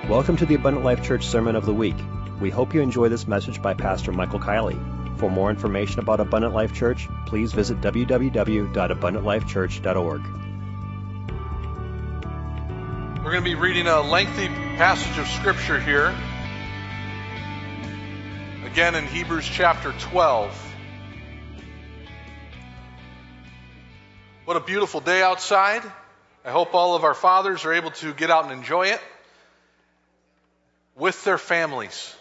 Welcome to the Abundant Life Church Sermon of the Week. We hope you enjoy this message by Pastor Michael Kiley. For more information about Abundant Life Church, please visit www.abundantlifechurch.org. We're going to be reading a lengthy passage of Scripture here. Again in Hebrews chapter 12. What a beautiful day outside. I hope all of our fathers are able to get out and enjoy it with their families.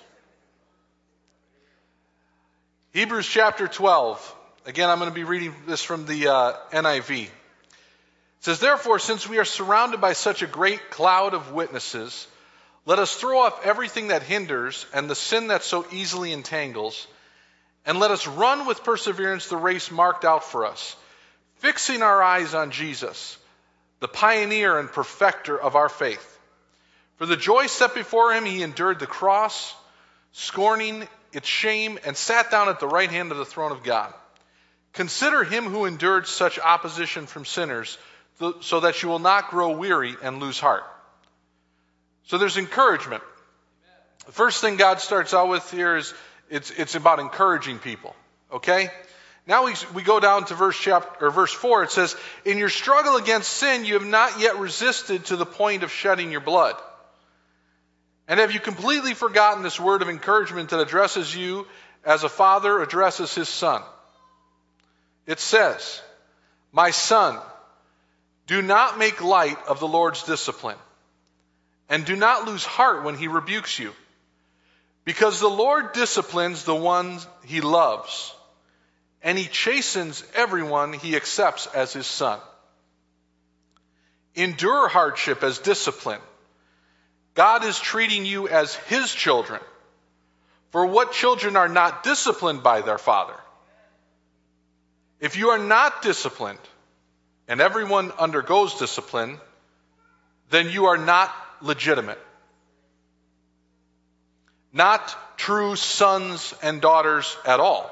Hebrews chapter 12. Again, I'm going to be reading this from the NIV. It says, "Therefore, since we are surrounded by such a great cloud of witnesses, let us throw off everything that hinders and the sin that so easily entangles, and let us run with perseverance the race marked out for us, fixing our eyes on Jesus, the pioneer and perfecter of our faith. For the joy set before him, he endured the cross, scorning its shame, and sat down at the right hand of the throne of God. Consider him who endured such opposition from sinners, so that you will not grow weary and lose heart." So there's encouragement. The first thing God starts out with here is it's about encouraging people. Okay? Now we go down to verse 4. It says, "In your struggle against sin, you have not yet resisted to the point of shedding your blood. And have you completely forgotten this word of encouragement that addresses you as a father addresses his son? It says, 'My son, do not make light of the Lord's discipline, and do not lose heart when he rebukes you. Because the Lord disciplines the ones he loves, and he chastens everyone he accepts as his son. Endure hardship as discipline. God is treating you as his children. For what children are not disciplined by their father? If you are not disciplined, and everyone undergoes discipline, then you are not legitimate, not true sons and daughters at all.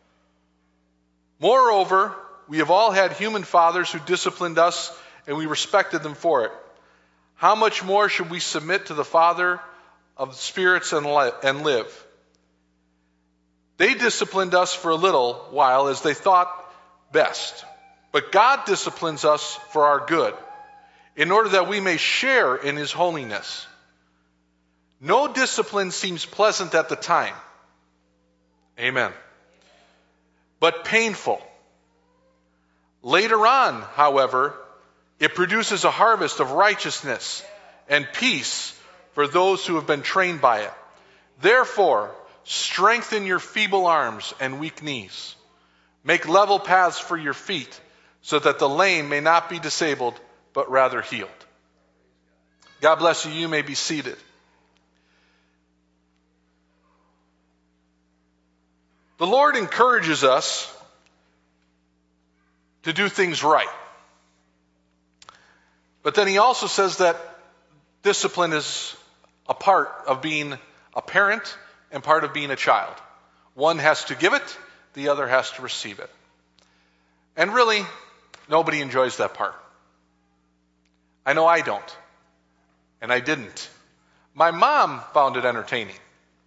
Moreover, we have all had human fathers who disciplined us, and we respected them for it. How much more should we submit to the Father of spirits and live? They disciplined us for a little while as they thought best. But God disciplines us for our good, in order that we may share in his holiness. No discipline seems pleasant at the time." Amen. "But painful. Later on, however, it produces a harvest of righteousness and peace for those who have been trained by it. Therefore, strengthen your feeble arms and weak knees. Make level paths for your feet, so that the lame may not be disabled, but rather healed." God bless you. You may be seated. The Lord encourages us to do things right. But then he also says that discipline is a part of being a parent and part of being a child. One has to give it, the other has to receive it. And really, nobody enjoys that part. I know I don't. And I didn't. My mom found it entertaining.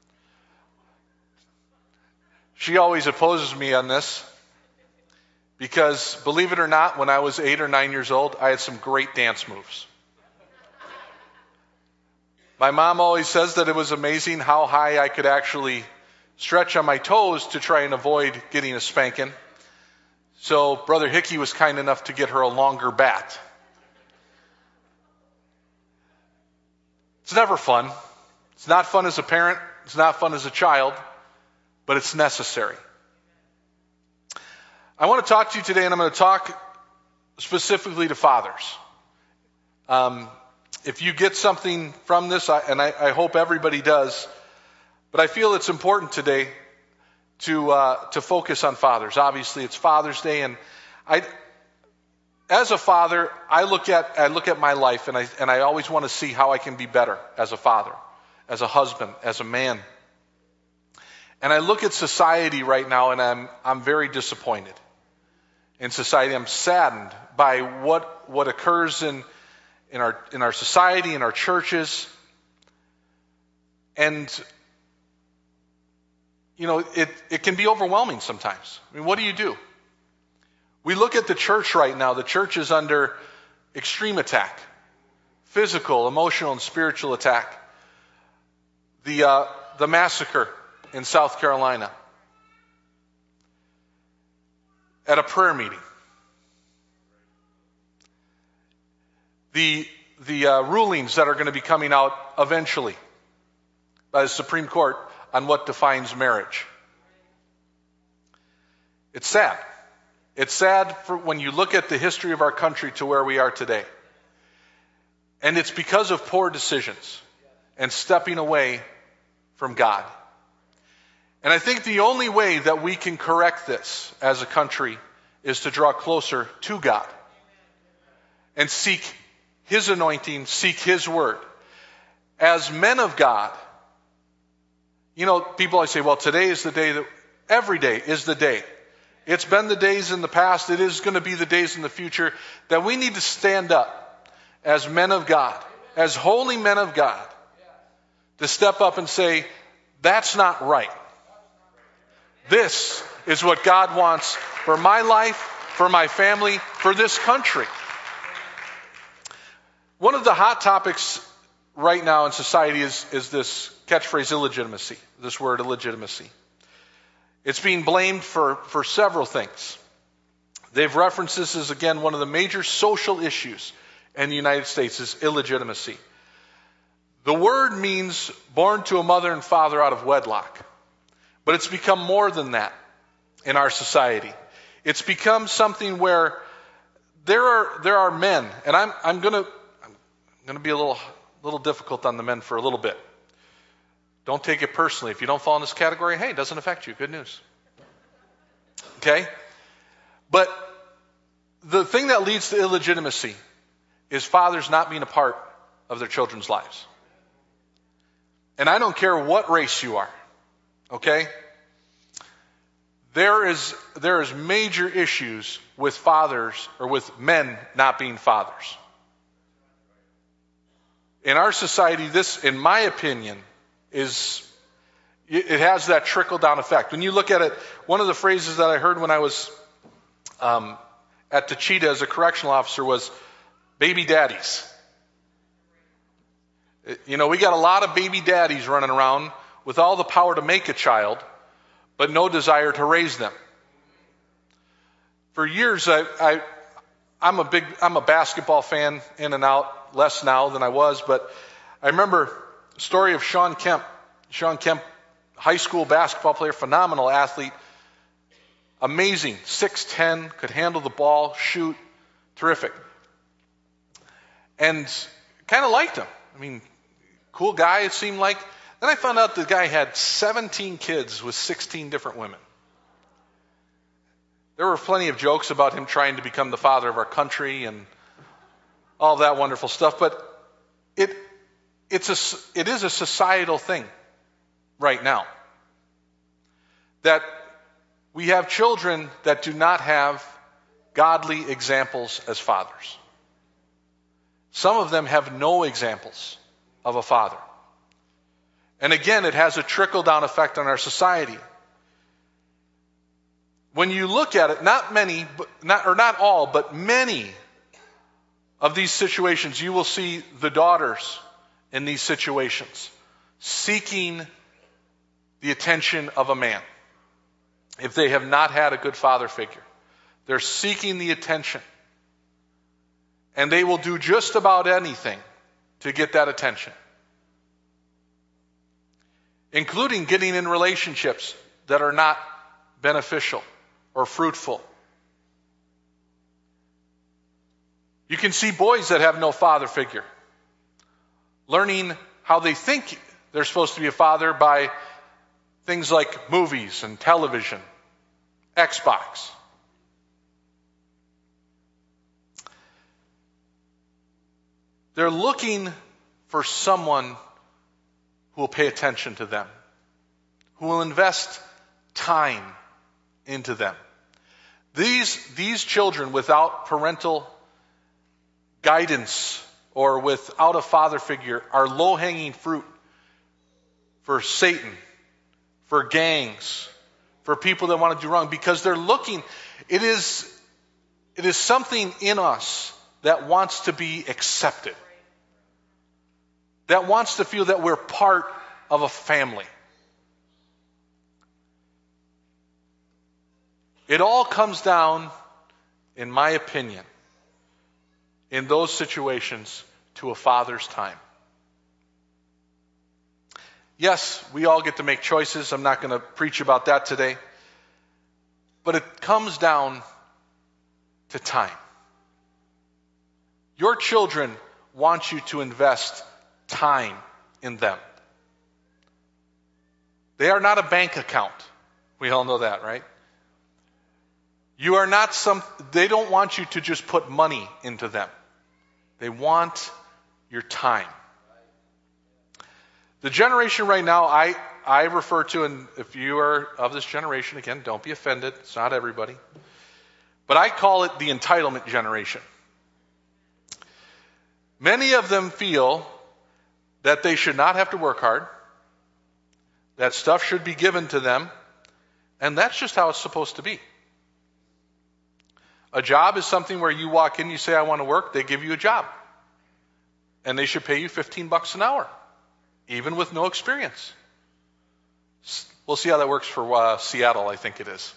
She always opposes me on this because, believe it or not, when I was 8 or 9 years old, I had some great dance moves. My mom always says that it was amazing how high I could actually stretch on my toes to try and avoid getting a spanking. So Brother Hickey was kind enough to get her a longer bat. It's never fun. It's not fun as a parent. It's not fun as a child. But it's necessary. I want to talk to you today, and I'm going to talk specifically to fathers. If you get something from this, and I hope everybody does, but I feel it's important today to focus on fathers. Obviously, it's Father's Day, and as a father, I look at my life, and I always want to see how I can be better as a father, as a husband, as a man. And I look at society right now, and I'm very disappointed in society. I'm saddened by what occurs in our society, in our churches. And, it can be overwhelming sometimes. I mean, what do? We look at the church right now. The church is under extreme attack. Physical, emotional, and spiritual attack. The massacre in South Carolina at a prayer meeting. The rulings that are going to be coming out eventually by the Supreme Court on what defines marriage. It's sad. It's sad when you look at the history of our country to where we are today. And it's because of poor decisions and stepping away from God. And I think the only way that we can correct this as a country is to draw closer to God and seek His anointing, seek His word. As men of God, people always say, well, today is the day that, every day is the day. It's been the days in the past, it is going to be the days in the future, that we need to stand up as men of God, as holy men of God, to step up and say, that's not right. This is what God wants for my life, for my family, for this country. One of the hot topics right now in society is this catchphrase illegitimacy, this word illegitimacy. It's being blamed for several things. They've referenced this as, again, one of the major social issues in the United States is illegitimacy. The word means born to a mother and father out of wedlock. But it's become more than that in our society. It's become something where there are men, and I'm going to be a little difficult on the men for a little bit. Don't take it personally. If you don't fall in this category, hey, it doesn't affect you. Good news. Okay? But the thing that leads to illegitimacy is fathers not being a part of their children's lives. And I don't care what race you are. Okay? There is major issues with fathers or with men not being fathers. In our society, this, in my opinion, it has that trickle-down effect. When you look at it, one of the phrases that I heard when I was at Tachita as a correctional officer was baby daddies. We got a lot of baby daddies running around with all the power to make a child, but no desire to raise them. For years, I'm a basketball fan in and out, less now than I was, but I remember the story of Sean Kemp. Sean Kemp, high school basketball player, phenomenal athlete, amazing, 6'10", could handle the ball, shoot, terrific. And kind of liked him. I mean, cool guy, it seemed like. Then I found out the guy had 17 kids with 16 different women. There were plenty of jokes about him trying to become the father of our country and all that wonderful stuff, but it is a societal thing right now. That we have children that do not have godly examples as fathers. Some of them have no examples of a father. And again, it has a trickle-down effect on our society. When you look at it, not all, but many of these situations, you will see the daughters in these situations seeking the attention of a man. If they have not had a good father figure, they're seeking the attention. And they will do just about anything to get that attention, including getting in relationships that are not beneficial or fruitful. You can see boys that have no father figure learning how they think they're supposed to be a father by things like movies and television, Xbox. They're looking for someone who will pay attention to them, who will invest time into them. These children without parental guidance or without a father figure are low-hanging fruit for Satan, for gangs, for people that want to do wrong, because they're looking. It is something in us that wants to be accepted, that wants to feel that we're part of a family. It all comes down, in my opinion, in those situations, to a father's time. Yes, we all get to make choices. I'm not going to preach about that today. But it comes down to time. Your children want you to invest time in them. They are not a bank account. We all know that, right? You are not they don't want you to just put money into them. They want your time. The generation right now, I refer to, and if you are of this generation, again, don't be offended. It's not everybody. But I call it the entitlement generation. Many of them feel that they should not have to work hard, that stuff should be given to them, and that's just how it's supposed to be. A job is something where you walk in, you say, I want to work, they give you a job. And they should pay you $15 an hour, even with no experience. We'll see how that works for Seattle, I think it is.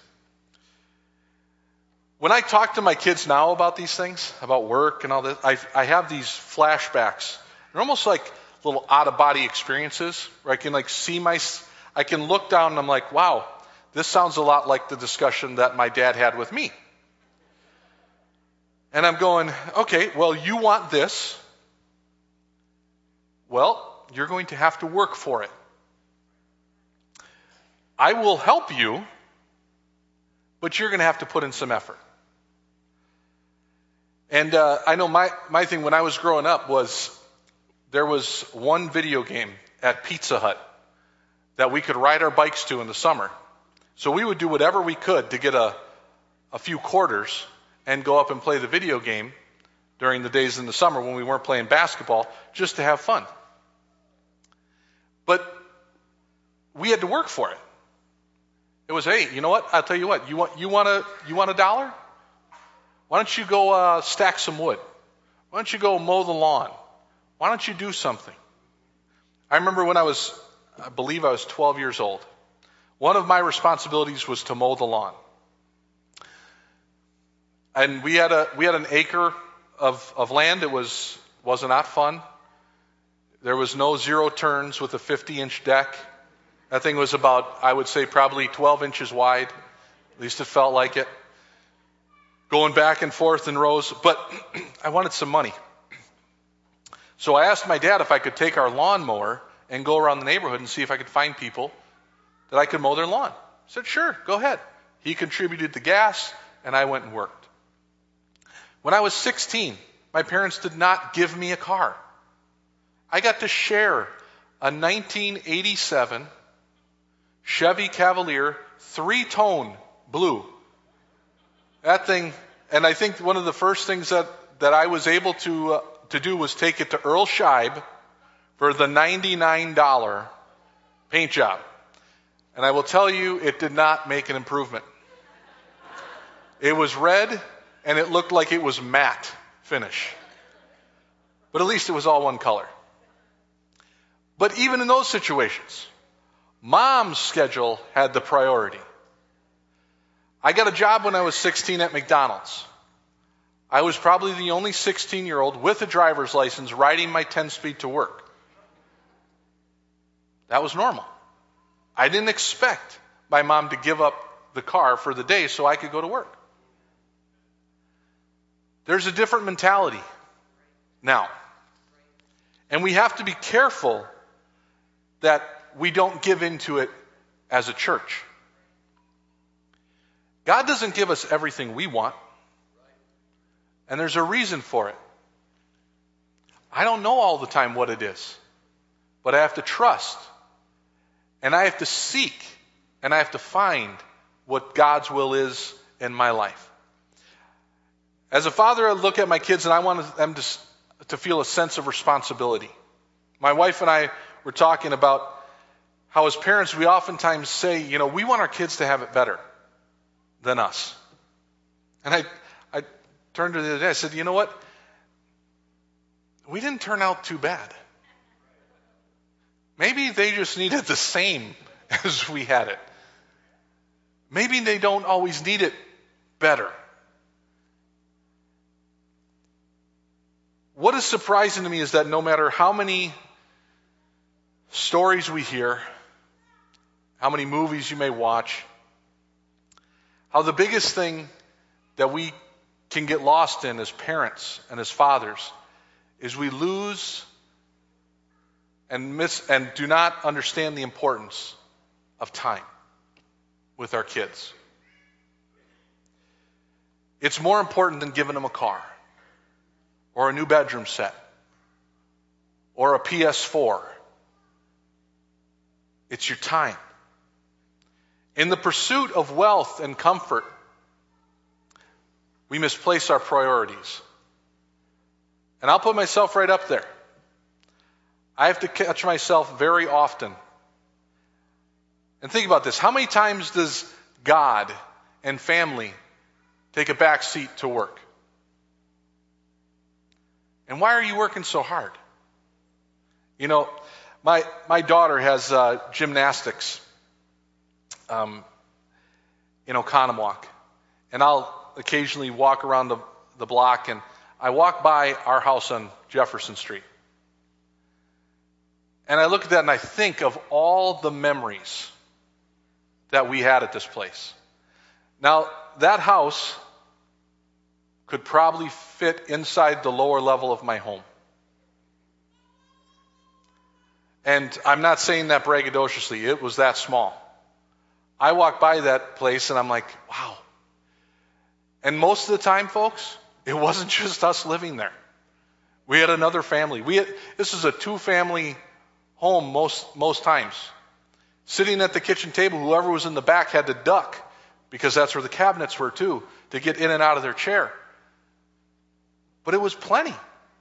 When I talk to my kids now about these things, about work and all this, I have these flashbacks. They're almost like little out-of-body experiences where I can I can look down and I'm like, wow, this sounds a lot like the discussion that my dad had with me. And I'm going, okay, well, you want this. Well, you're going to have to work for it. I will help you, but you're going to have to put in some effort. And I know my thing when I was growing up was there was one video game at Pizza Hut that we could ride our bikes to in the summer. So we would do whatever we could to get a few quarters and go up and play the video game during the days in the summer when we weren't playing basketball, just to have fun. But we had to work for it. It was, hey, you know what? I'll tell you what. You want a dollar? Why don't you go stack some wood? Why don't you go mow the lawn? Why don't you do something? I remember when I believe I was 12 years old. One of my responsibilities was to mow the lawn. And we had an acre of land. It was not fun. There was no zero turns with a 50-inch deck. That thing was about, I would say, probably 12 inches wide. At least it felt like it. Going back and forth in rows. But I wanted some money. So I asked my dad if I could take our lawnmower and go around the neighborhood and see if I could find people that I could mow their lawn. I said, sure, go ahead. He contributed the gas, and I went and worked. When I was 16, my parents did not give me a car. I got to share a 1987 Chevy Cavalier 3-tone blue. That thing, and I think one of the first things that I was able to do was take it to Earl Scheib for the $99 paint job. And I will tell you, it did not make an improvement. It was red, and it looked like it was matte finish. But at least it was all one color. But even in those situations, Mom's schedule had the priority. I got a job when I was 16 at McDonald's. I was probably the only 16-year-old with a driver's license riding my 10-speed to work. That was normal. I didn't expect my mom to give up the car for the day so I could go to work. There's a different mentality now. And we have to be careful that we don't give into it as a church. God doesn't give us everything we want. And there's a reason for it. I don't know all the time what it is. But I have to trust. And I have to seek. And I have to find what God's will is in my life. As a father, I look at my kids and I want them to feel a sense of responsibility. My wife and I were talking about how as parents we oftentimes say, we want our kids to have it better than us. And I turned to the other day, I said, you know what? We didn't turn out too bad. Maybe they just needed the same as we had it. Maybe they don't always need it better. What is surprising to me is that no matter how many stories we hear, how many movies you may watch, how the biggest thing that we can get lost in as parents and as fathers is we lose and miss and do not understand the importance of time with our kids. It's more important than giving them a car or a new bedroom set or a PS4. It's your time. In the pursuit of wealth and comfort, we misplace our priorities. And I'll put myself right up there. I have to catch myself very often. And think about this. How many times does God and family take a back seat to work? And why are you working so hard? My daughter has gymnastics in Oconomowoc. And I'll occasionally walk around the block, and I walk by our house on Jefferson Street. And I look at that and I think of all the memories that we had at this place. Now, that house could probably fit inside the lower level of my home. And I'm not saying that braggadociously. It was that small. I walk by that place and I'm like, wow. And most of the time, folks, it wasn't just us living there. We had another family. This is a 2-family home most times. Sitting at the kitchen table, whoever was in the back had to duck because that's where the cabinets were too, to get in and out of their chair. But it was plenty.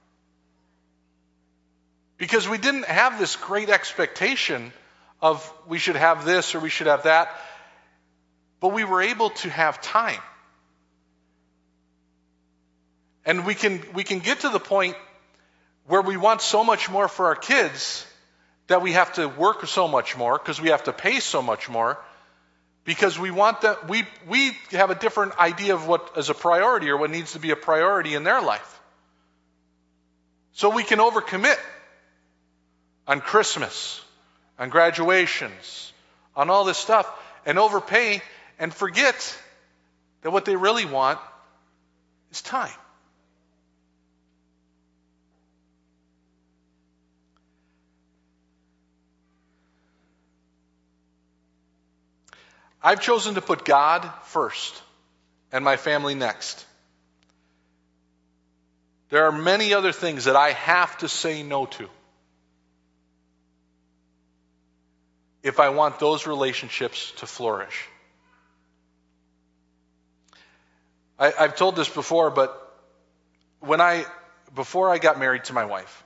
Because we didn't have this great expectation of we should have this or we should have that, but we were able to have time. And we can get to the point where we want so much more for our kids that we have to work so much more because we have to pay so much more because we want that we have a different idea of what is a priority or what needs to be a priority in their life. So we can overcommit on Christmas, on graduations, on all this stuff, and overpay and forget that what they really want is time. I've chosen to put God first and my family next. There are many other things that I have to say no to if I want those relationships to flourish. I've told this before, but before I got married to my wife,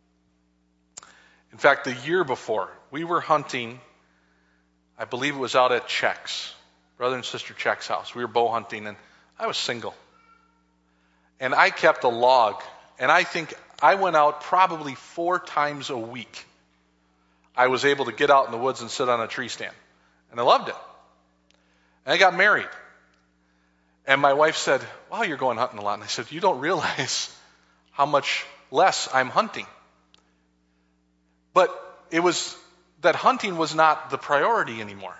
in fact, the year before, we were hunting. I believe it was out at Check's, brother and sister Check's house. We were bow hunting, and I was single. And I kept a log, and I think I went out probably 4 times a week. I was able to get out in the woods and sit on a tree stand, and I loved it. And I got married. And my wife said, wow, you're going hunting a lot. And I said, you don't realize how much less I'm hunting. But it was that hunting was not the priority anymore.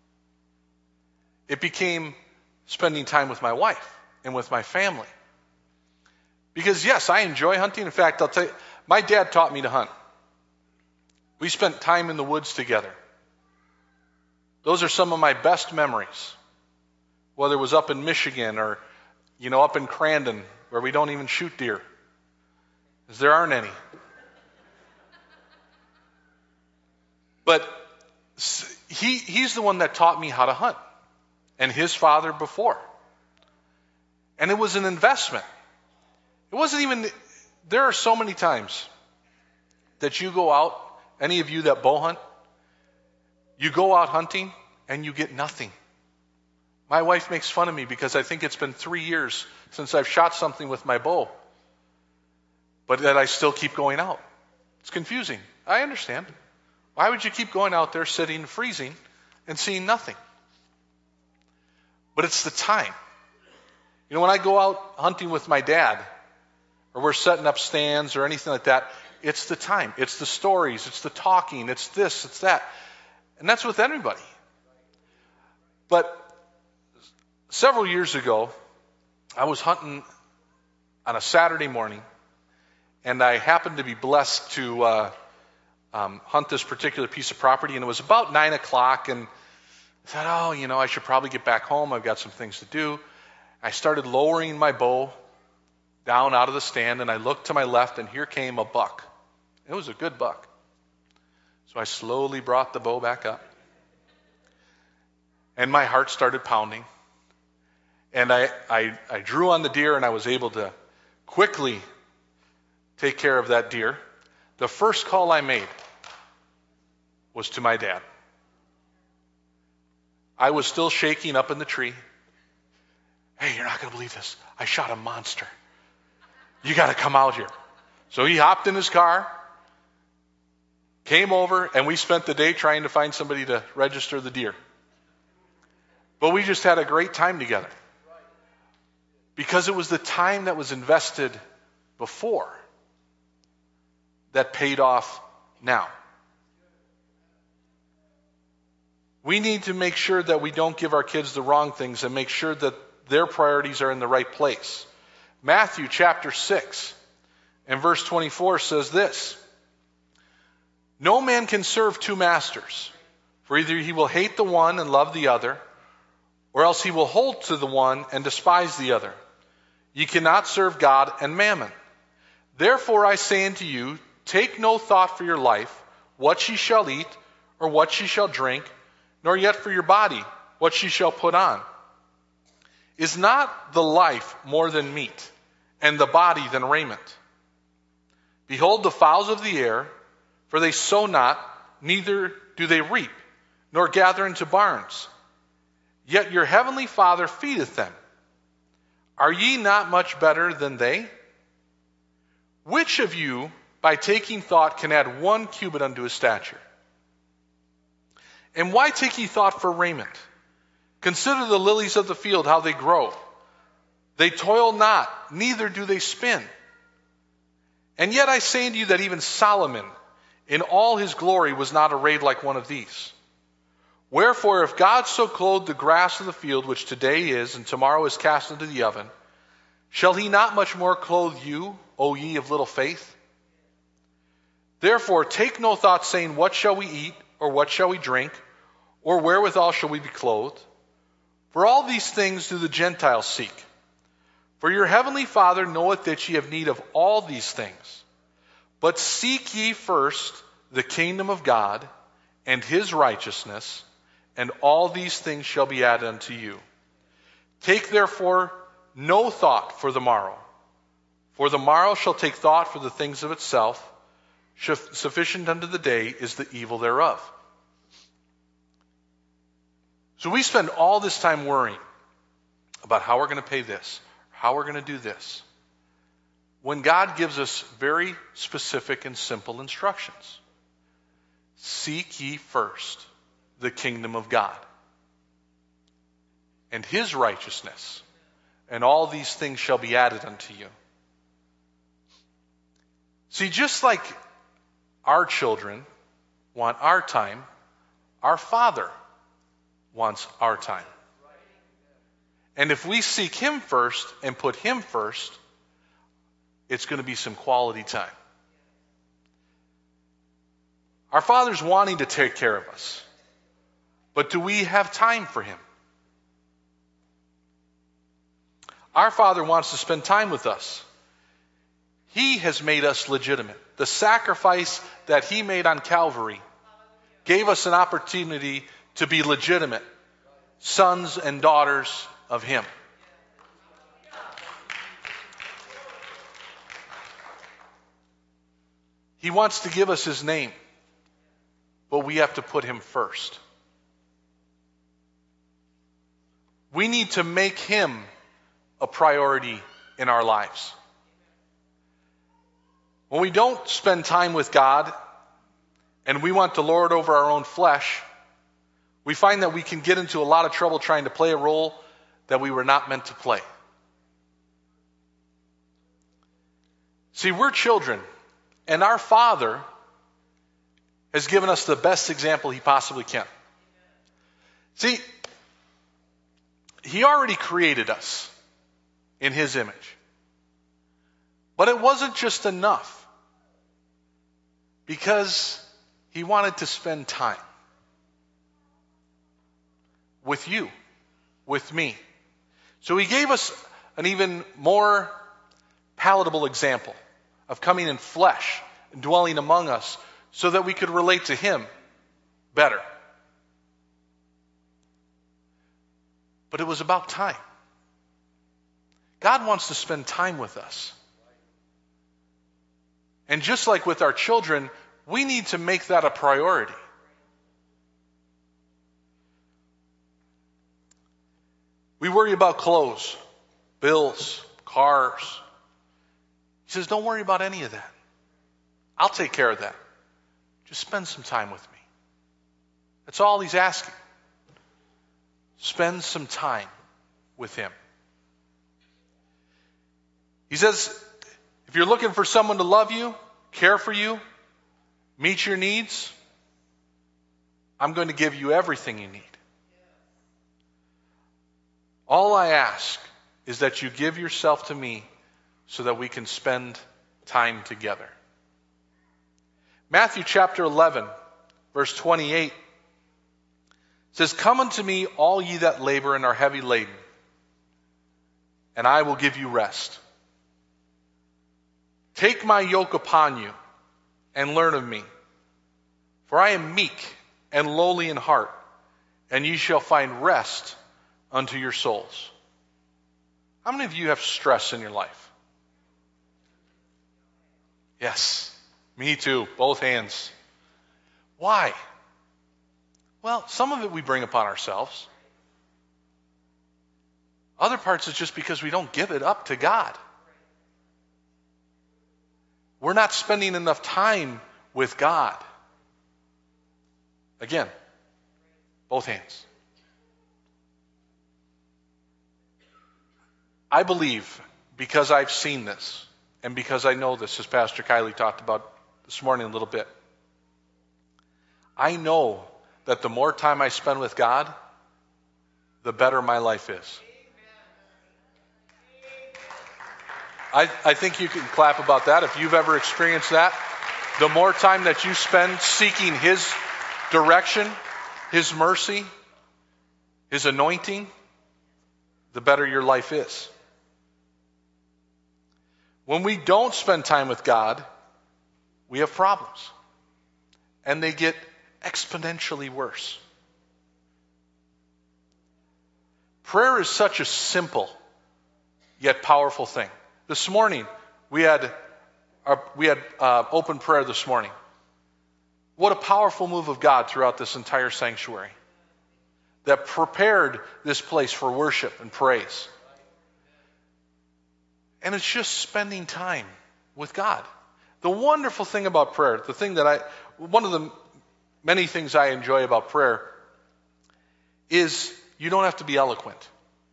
It became spending time with my wife and with my family. Because yes, I enjoy hunting. In fact, I'll tell you, my dad taught me to hunt. We spent time in the woods together. Those are some of my best memories. Whether it was up in Michigan or, up in Crandon, where we don't even shoot deer, because there aren't any. But he's the one that taught me how to hunt, and his father before. And it was an investment. It wasn't even, there are so many times that you go out, any of you that bow hunt, You go out hunting and you get nothing. My wife makes fun of me because I think it's been 3 years since I've shot something with my bow, but that I still keep going out. It's confusing. I understand. Why would you keep going out there sitting freezing and seeing nothing? But it's the time. You know, when I go out hunting with my dad, or we're setting up stands or anything like that, it's the time. It's the stories. It's the talking. It's this. It's that. And that's with anybody. But several years ago, I was hunting on a Saturday morning, and I happened to be blessed to hunt this particular piece of property, and it was about 9 o'clock, and I thought, I should probably get back home. I've got some things to do. I started lowering my bow down out of the stand, and I looked to my left, and here came a buck. It was a good buck. So I slowly brought the bow back up, and my heart started pounding. And I drew on the deer, and I was able to quickly take care of that deer. The first call I made was to my dad. I was still shaking up in the tree. Hey, you're not going to believe this. I shot a monster. You got to come out here. So he hopped in his car, came over, and we spent the day trying to find somebody to register the deer. But we just had a great time together. Because it was the time that was invested before that paid off now. We need to make sure that we don't give our kids the wrong things and make sure that their priorities are in the right place. Matthew chapter 6 and verse 24 says this: "No man can serve two masters, for either he will hate the one and love the other, or else he will hold to the one and despise the other. Ye cannot serve God and mammon. Therefore I say unto you, take no thought for your life, what ye shall eat, or what ye shall drink, nor yet for your body, what ye shall put on. Is not the life more than meat, and the body than raiment? Behold the fowls of the air, for they sow not, neither do they reap, nor gather into barns. Yet your heavenly Father feedeth them. Are ye not much better than they? Which of you, by taking thought, can add 1 cubit unto his stature? And why take ye thought for raiment? Consider the lilies of the field, how they grow. They toil not, neither do they spin. And yet I say unto you that even Solomon, in all his glory, was not arrayed like one of these. Wherefore, if God so clothed the grass of the field, which today is, and tomorrow is cast into the oven, shall he not much more clothe you, O ye of little faith? Therefore take no thought, saying, what shall we eat, or what shall we drink, or wherewithal shall we be clothed? For all these things do the Gentiles seek. For your heavenly Father knoweth that ye have need of all these things. But seek ye first the kingdom of God and his righteousness, and all these things shall be added unto you. Take therefore no thought for the morrow, for the morrow shall take thought for the things of itself. Sufficient unto the day is the evil thereof." So we spend all this time worrying about how we're going to pay this, how we're going to do this, when God gives us very specific and simple instructions. Seek ye first the kingdom of God and his righteousness, and all these things shall be added unto you. See, just like our children want our time, our Father wants our time. And if we seek him first and put him first, it's going to be some quality time. Our Father's wanting to take care of us, but do we have time for him? Our Father wants to spend time with us. He has made us legitimate. The sacrifice that he made on Calvary gave us an opportunity to be legitimate sons and daughters of him. He wants to give us his name, but we have to put him first. We need to make him a priority in our lives. When we don't spend time with God and we want to lord over our own flesh, we find that we can get into a lot of trouble trying to play a role that we were not meant to play. See, we're children, and our Father has given us the best example he possibly can. See, he already created us in his image. But it wasn't just enough, because he wanted to spend time with you, with me. So he gave us an even more palatable example of coming in flesh and dwelling among us so that we could relate to him better. But it was about time. God wants to spend time with us. And just like with our children, we need to make that a priority. We worry about clothes, bills, cars. He says, don't worry about any of that. I'll take care of that. Just spend some time with me. That's all he's asking. Spend some time with him. He says, if you're looking for someone to love you, care for you, meet your needs, I'm going to give you everything you need. All I ask is that you give yourself to me so that we can spend time together. Matthew chapter 11, verse 28 says, come unto me, all ye that labor and are heavy laden, and I will give you rest. Take my yoke upon you and learn of me, for I am meek and lowly in heart, and ye shall find rest unto your souls. How many of you have stress in your life? Yes, me too, both hands. Why? Well, some of it we bring upon ourselves. Other parts is just because we don't give it up to God. We're not spending enough time with God. Again, both hands. I believe, because I've seen this, and because I know this, as Pastor Kylie talked about this morning a little bit, I know that the more time I spend with God, the better my life is. I think you can clap about that if you've ever experienced that. The more time that you spend seeking his direction, his mercy, his anointing, the better your life is. When we don't spend time with God, we have problems. And they get exponentially worse. Prayer is such a simple yet powerful thing. This morning, we had open prayer this morning. What a powerful move of God throughout this entire sanctuary that prepared this place for worship and praise. And it's just spending time with God. The wonderful thing about prayer, one of the many things I enjoy about prayer is you don't have to be eloquent.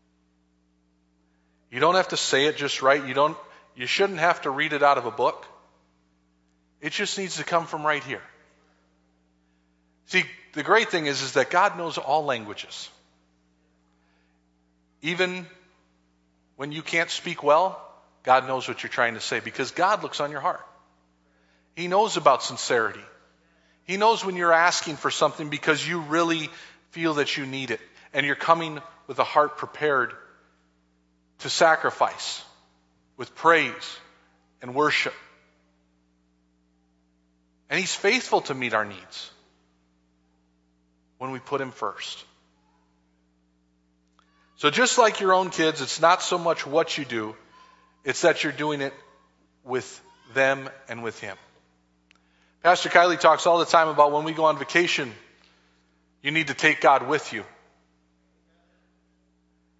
You don't have to say it just right. You shouldn't have to read it out of a book. It just needs to come from right here. See, the great thing is that God knows all languages. Even when you can't speak well, God knows what you're trying to say, because God looks on your heart. He knows about sincerity. He knows when you're asking for something because you really feel that you need it, and you're coming with a heart prepared to sacrifice with praise and worship. And he's faithful to meet our needs when we put him first. So just like your own kids, it's not so much what you do, it's that you're doing it with them and with him. Pastor Kylie talks all the time about when we go on vacation, you need to take God with you.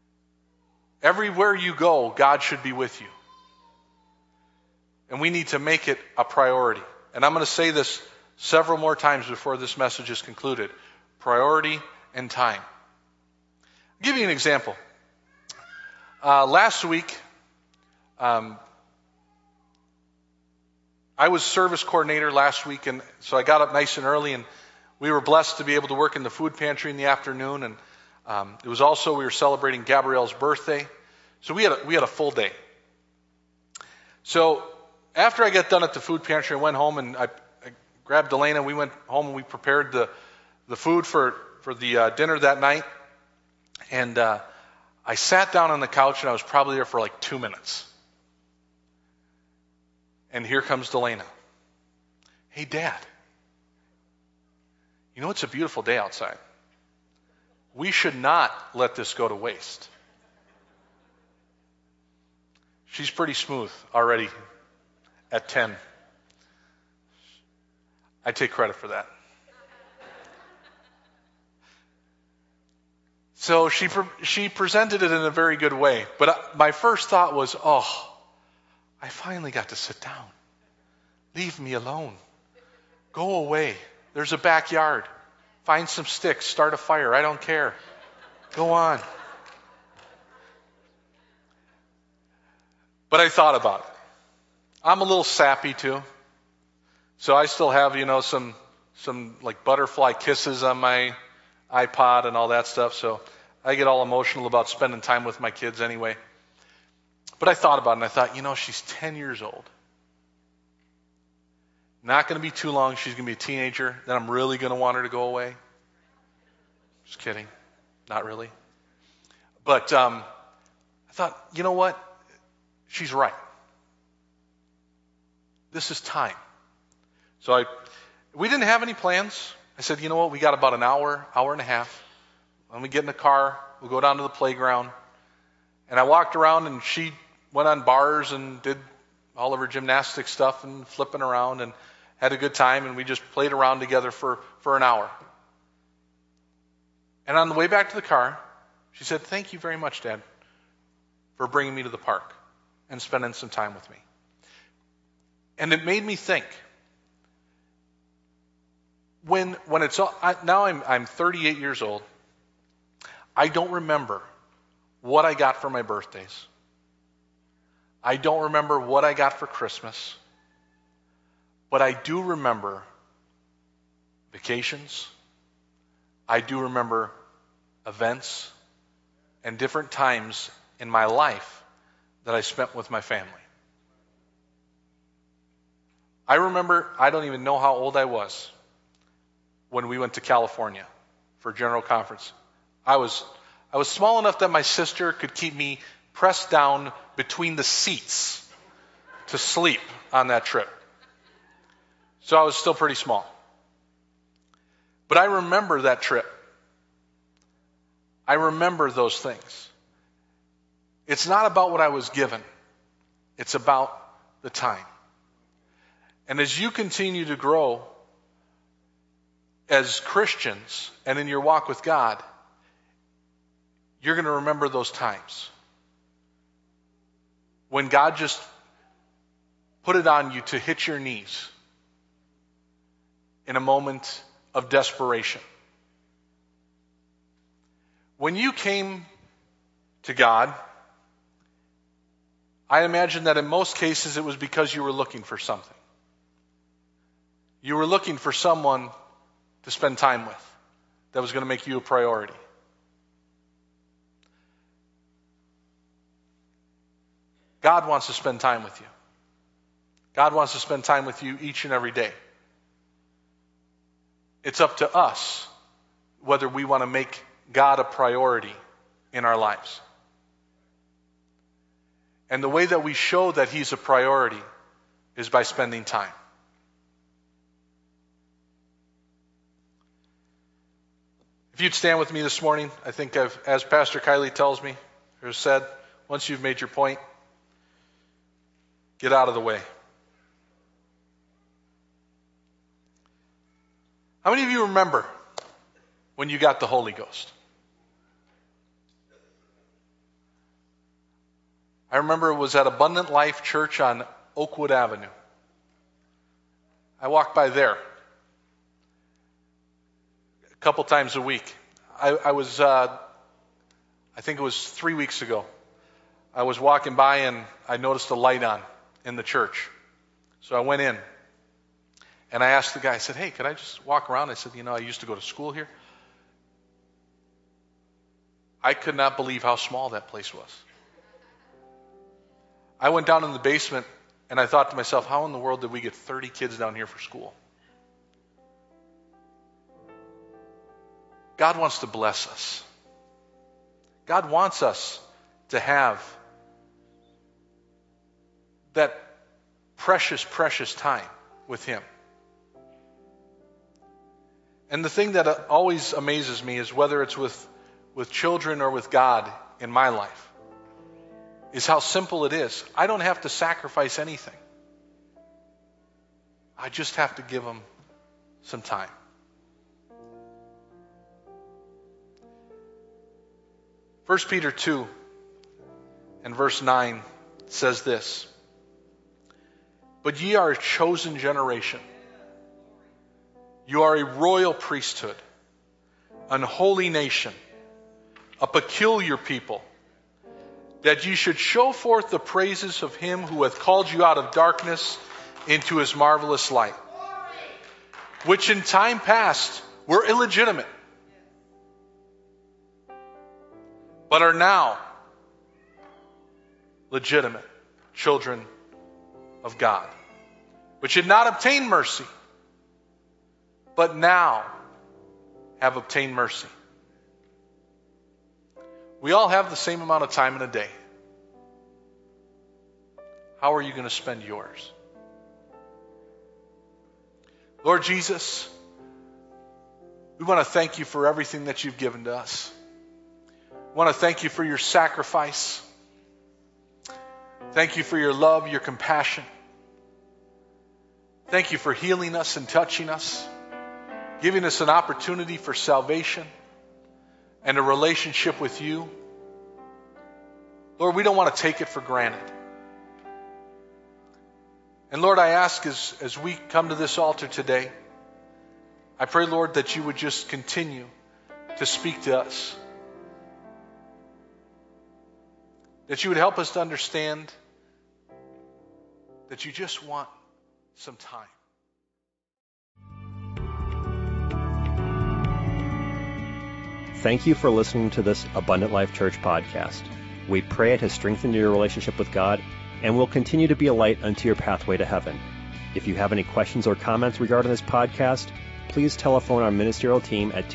Everywhere you go, God should be with you. And we need to make it a priority. And I'm going to say this several more times before this message is concluded. Priority and time. I'll give you an example. Last week, I was service coordinator last week, and so I got up nice and early, and we were blessed to be able to work in the food pantry in the afternoon, and it was also, we were celebrating Gabrielle's birthday, so we had a full day. So after I got done at the food pantry, I went home, and I grabbed Delana, we went home, and we prepared the food for the dinner that night, and I sat down on the couch, and I was probably there for like 2 minutes. And here comes Delana. Hey, Dad. You know, it's a beautiful day outside. We should not let this go to waste. She's pretty smooth already at 10. I take credit for that. So she presented it in a very good way. But my first thought was, I finally got to sit down. Leave me alone. Go away. There's a backyard. Find some sticks. Start a fire. I don't care. Go on. But I thought about it. I'm a little sappy too. So I still have, some like butterfly kisses on my iPod and all that stuff. So I get all emotional about spending time with my kids anyway. But I thought about it, and I thought, she's 10 years old. Not going to be too long. She's going to be a teenager. Then I'm really going to want her to go away. Just kidding. Not really. But I thought, you know what? She's right. This is time. So we didn't have any plans. I said, you know what? We got about an hour and a half. When we get in the car, we'll go down to the playground. And I walked around, and she went on bars and did all of her gymnastic stuff and flipping around and had a good time, and we just played around together for an hour. And on the way back to the car, she said, thank you very much, Dad, for bringing me to the park and spending some time with me. And it made me think, when it's all, now I'm 38 years old, I don't remember what I got for my birthdays. I don't remember what I got for Christmas. But I do remember vacations. I do remember events and different times in my life that I spent with my family. I remember, I don't even know how old I was when we went to California for General Conference. I was small enough that my sister could keep me pressed down between the seats to sleep on that trip. So I was still pretty small. But I remember that trip. I remember those things. It's not about what I was given. It's about the time. And as you continue to grow as Christians and in your walk with God, you're going to remember those times when God just put it on you to hit your knees in a moment of desperation. When you came to God, I imagine that in most cases it was because you were looking for something. You were looking for someone to spend time with that was going to make you a priority. God wants to spend time with you. God wants to spend time with you each and every day. It's up to us whether we want to make God a priority in our lives. And the way that we show that He's a priority is by spending time. If you'd stand with me this morning, I think as Pastor Kylie tells me, or said, once you've made your point, get out of the way. How many of you remember when you got the Holy Ghost? I remember it was at Abundant Life Church on Oakwood Avenue. I walked by there a couple times a week. I think it was 3 weeks ago. I was walking by and I noticed a light on in the church. So I went in and I asked the guy, I said, hey, could I just walk around? I said, I used to go to school here. I could not believe how small that place was. I went down in the basement and I thought to myself, how in the world did we get 30 kids down here for school? God wants to bless us. God wants us to have that precious, precious time with Him. And the thing that always amazes me is whether it's with children or with God in my life, is how simple it is. I don't have to sacrifice anything. I just have to give them some time. First Peter 2 and verse 9 says this, but ye are a chosen generation. You are a royal priesthood, an holy nation, a peculiar people, that ye should show forth the praises of Him who hath called you out of darkness into His marvelous light, which in time past were illegitimate, but are now legitimate children of God, which had not obtained mercy, but now have obtained mercy. We all have the same amount of time in a day. How are you going to spend yours? Lord Jesus, we want to thank you for everything that you've given to us. We want to thank you for your sacrifice. Thank you for your love, your compassion. Thank you for healing us and touching us, giving us an opportunity for salvation and a relationship with you. Lord, we don't want to take it for granted. And Lord, I ask as we come to this altar today, I pray, Lord, that you would just continue to speak to us. That you would help us to understand that you just want some time. Thank you for listening to this Abundant Life Church podcast. We pray it has strengthened your relationship with God and will continue to be a light unto your pathway to heaven. If you have any questions or comments regarding this podcast, please telephone our ministerial team at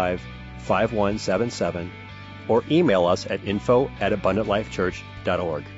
262-965-5177 or email us at info@abundantlifechurch.org.